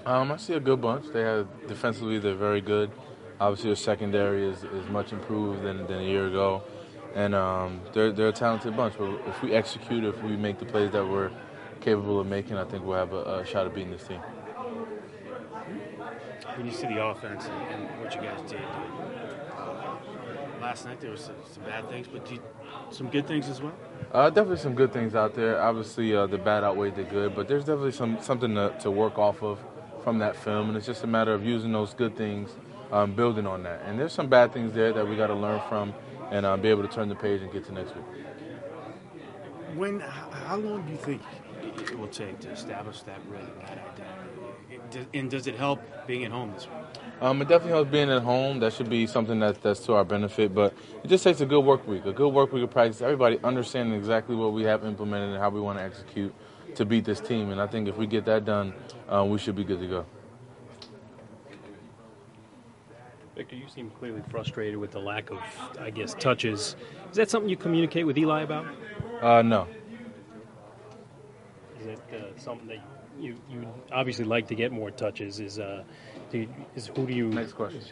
I see a good bunch. They have defensively, they're very good. Obviously, their secondary is much improved than a year ago, and they're a talented bunch. But if we execute, if we make the plays that we're capable of making, I think we'll have a shot at beating this team. When you see the offense and what you guys did last night, there was some bad things, but some good things as well. Definitely some good things out there. Obviously, the bad outweighed the good, but there's definitely something to work off of from that film, and it's just a matter of using those good things, building on that. And there's some bad things there that we got to learn from and be able to turn the page and get to next week. How long do you think it will take to establish that rhythm, that identity? And does it help being at home this week? It definitely helps being at home. That should be something that's to our benefit. But it just takes a good work week of practice. Everybody understanding exactly what we have implemented and how we want to execute to beat this team. And I think if we get that done, we should be good to go. Victor, you seem clearly frustrated with the lack of, touches. Is that something you communicate with Eli about? No. Is it something that you obviously like to get more touches? Who do you? Next question.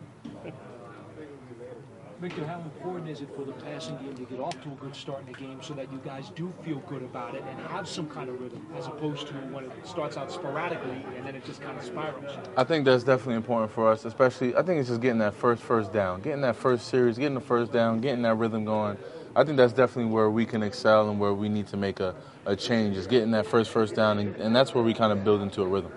Victor, how important is it for the passing game to get off to a good start in the game so that you guys do feel good about it and have some kind of rhythm, as opposed to when it starts out sporadically and then it just kind of spirals? I think that's definitely important for us, especially I think it's just getting that first down, getting that first series, getting the first down, getting that rhythm going. I think that's definitely where we can excel and where we need to make a change, is getting that first down, and that's where we kind of build into a rhythm.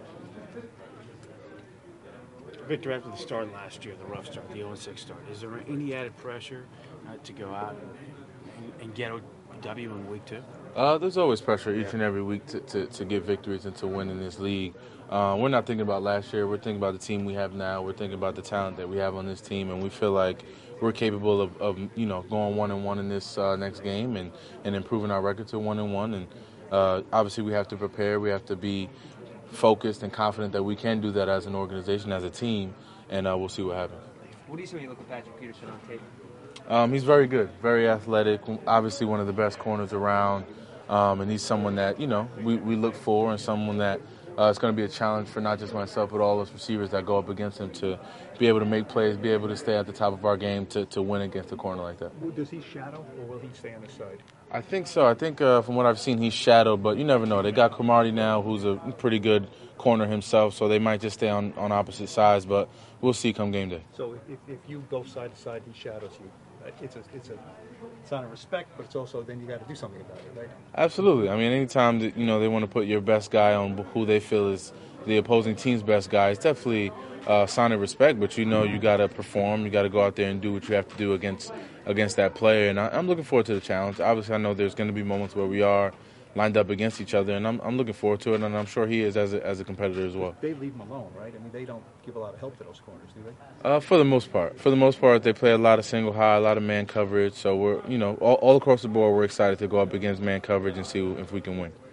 Victor, after the start last year, the rough start, the 0-6 start, is there any added pressure to go out and get a W in week 2? There's always pressure each and every week to get victories and to win in this league. We're not thinking about last year. We're thinking about the team we have now. We're thinking about the talent that we have on this team, and we feel like we're capable of going 1-1 in this next game and improving our record to 1-1. And obviously, we have to prepare. We have to be focused and confident that we can do that as an organization, as a team, and we'll see what happens. What do you see when you look at Patrick Peterson on tape? He's very good, very athletic, obviously one of the best corners around, and he's someone that, we look for, and someone that it's going to be a challenge for not just myself but all those receivers that go up against him to be able to make plays, be able to stay at the top of our game to win against a corner like that. Does he shadow, or will he stay on the side? I think so. I think from what I've seen, he's shadowed, but you never know. They got Cromartie now, who's a pretty good corner himself, so they might just stay on opposite sides, but we'll see come game day. So if you go side to side, he shadows you. It's a sign of respect, but it's also then you got to do something about it, right? Absolutely. I mean, anytime that they want to put your best guy on who they feel is the opposing team's best guy, it's definitely a sign of respect. But you got to perform, you got to go out there and do what you have to do against that player. And I'm looking forward to the challenge. Obviously, I know there's going to be moments where we are lined up against each other, and I'm looking forward to it, and I'm sure he is as a competitor as well. They leave him alone, right? I mean, they don't give a lot of help to those corners, do they? For the most part, they play a lot of single high, a lot of man coverage. So we're, all across the board, we're excited to go up against man coverage and see if we can win.